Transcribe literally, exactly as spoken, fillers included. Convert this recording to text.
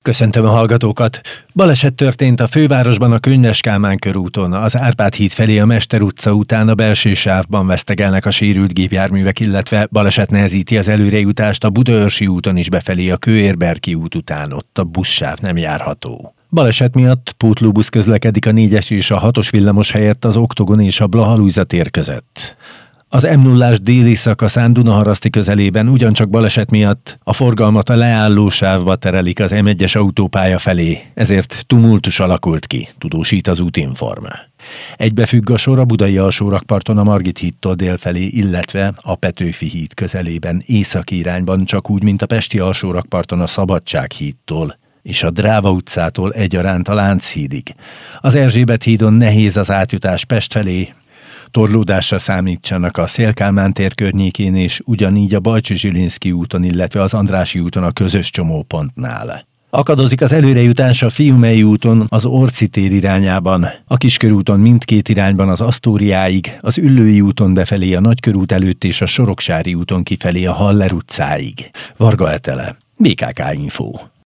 Köszöntöm a hallgatókat! Baleset történt a fővárosban a Könyves Kálmán körúton. Az Árpád híd felé a Mester utca után a belső sávban vesztegelnek a sérült gépjárművek, illetve baleset nehezíti az előrejutást a Budaörsi úton is befelé a Kőérberki út után, ott a buszsáv nem járható. Baleset miatt pótlóbusz közlekedik a négyes és a hatos villamos helyett az Oktogon és a Blaha Lujza tér között. Az M nullás déli szakaszán Dunaharaszti közelében ugyancsak baleset miatt a forgalmat a leálló sávba terelik az M egyes autópálya felé, ezért tumultus alakult ki, tudósít az Útinform. Egybefügg a sor a budai alsórakparton a Margit hídtól délfelé, illetve a Petőfi híd közelében északi irányban, csak úgy, mint a pesti alsórakparton a Szabadság hídtól és a Dráva utcától egyaránt a Lánchídig. Az Erzsébet hídon nehéz az átjutás Pest felé, torlódásra számítsanak a Széll-Kálmán tér környékén és ugyanígy a Bajcsy-Zsilinszky úton, illetve az Andrássy úton a közös csomópontnál. Akadozik az előrejutás a Fiumei úton az Orci tér irányában, a Kiskörúton mindkét irányban az Asztóriáig, az Üllői úton befelé a Nagykörút előtt és a Soroksári úton kifelé a Haller utcáig. Varga Etele, bé ká ká Info.